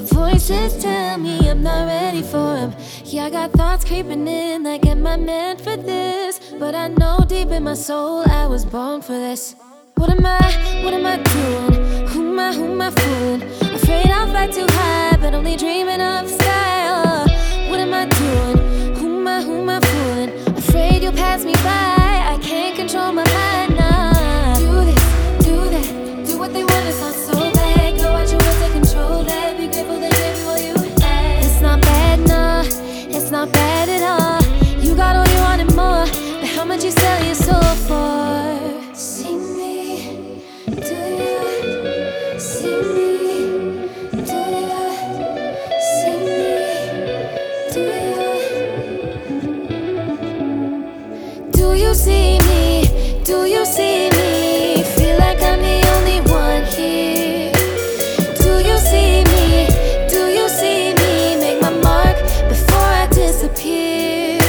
Voices tell me I'm not ready for him. Yeah, I got thoughts creeping in like, am I meant for this? But I know deep in my soul I was born for this. What am I doing? Who am I fooling? Afraid I'll fly too high, but only dreaming of style. What am I doing? Who am I fooling? Afraid you'll pass me by, I can't control my mind now. Do this, do that, do what they want, it's not so bad. Go out your way, take control that. Be grateful they gave you all you had. It's not bad, nah, it's not bad at all. You got all you want and more, but how much you sell your soul for? See me, do you? See me, do you? See me, do you? Do you see me? Do you see me? Feel like I'm the only one here. Do you see me? Do you see me? Make my mark before I disappear.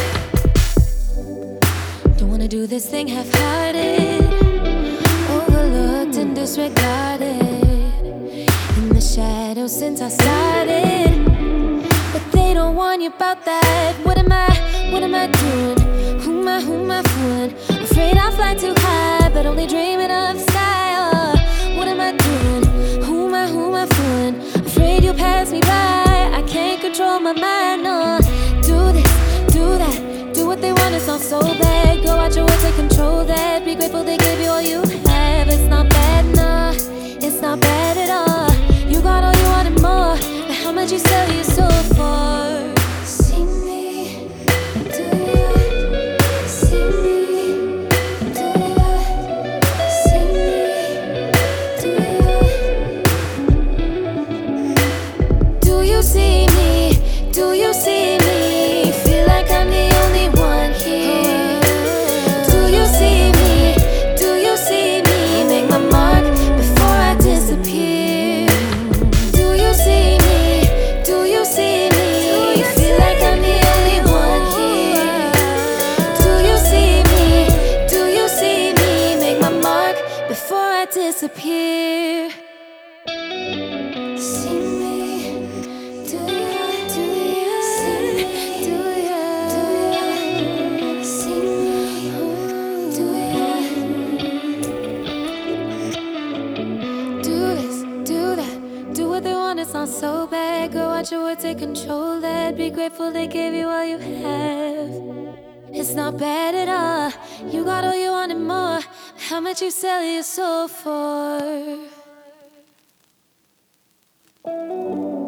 Don't wanna do this thing half-hearted, overlooked and disregarded in the shadows since I started. But they don't warn you about that. What am I doing? Who am I fooling? Afraid I'll fly too high, but only dreaming of style. What am I doing? Who am I fooling? Afraid you'll pass me by, I can't control my mind, no. Do this, do that, do what they want, it's not so bad. Go out your way, take control that. Be grateful they gave you all you have. It's not bad, nah, it's not bad at all. You got all you want and more, but how much you sell your soul for? See me, do you? See me, do you? See me, do you? Do you see me? Do you see me? Feel like I'm the only one here. Do you see me? Do you see me? Make my mark before I disappear. Do you see me? Do you see me? Feel like I'm the only one here. Do you see me? Do you see me? Make my mark before I disappear. See me, do you? Do you see me? Do you? See me, do you? Do this, do that, do what they want, it's not so bad. Go out your way, take control that. Be grateful they gave you all you have. It's not bad at all. You got all you want and more. How much you sell your soul for?